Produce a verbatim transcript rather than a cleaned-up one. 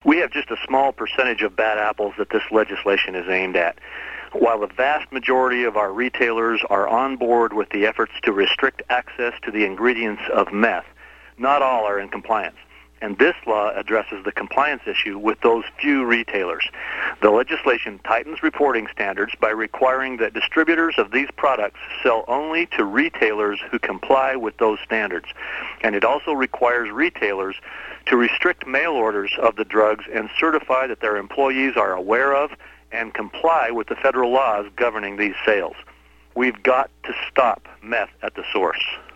We have just a small percentage of bad apples that this legislation is aimed at. While the vast majority of our retailers are on board with the efforts to restrict access to the ingredients of meth, not all are in compliance. And this law addresses the compliance issue with those few retailers. The legislation tightens reporting standards by requiring that distributors of these products sell only to retailers who comply with those standards. And it also requires retailers to restrict mail orders of the drugs and certify that their employees are aware of and comply with the federal laws governing these sales. We've got to stop meth at the source.